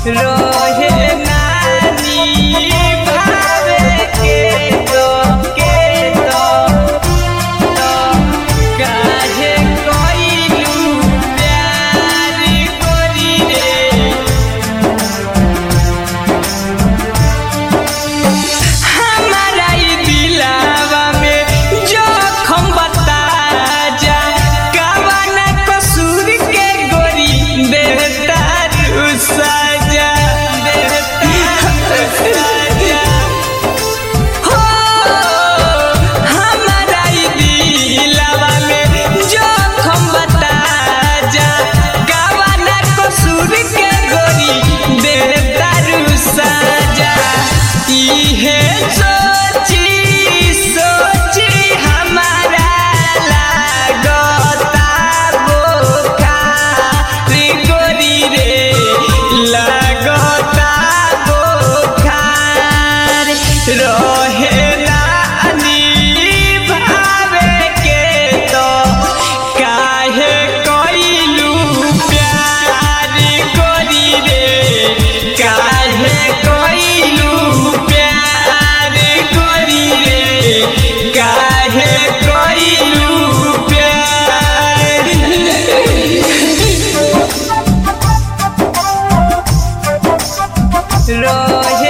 रहे नानी भावे के तो काहे कइलू प्यार करी रे। हमारा ई दिलावा में जखम बता जा कवन कसूर के गोरी बेहतर सजा हो। हमारा ई दिलावा में जखम बता जा कवन कसूर के गोरी बेहतर सजा। इहे सोची हमारा लागता बोखार गोरी रे, लागता बोखार। रहे नानी भावे के तो काहे कइलू प्यार गोरी रे, काहे कइलू प्यार गोरी रे, काहे कइलू प्यार। रहे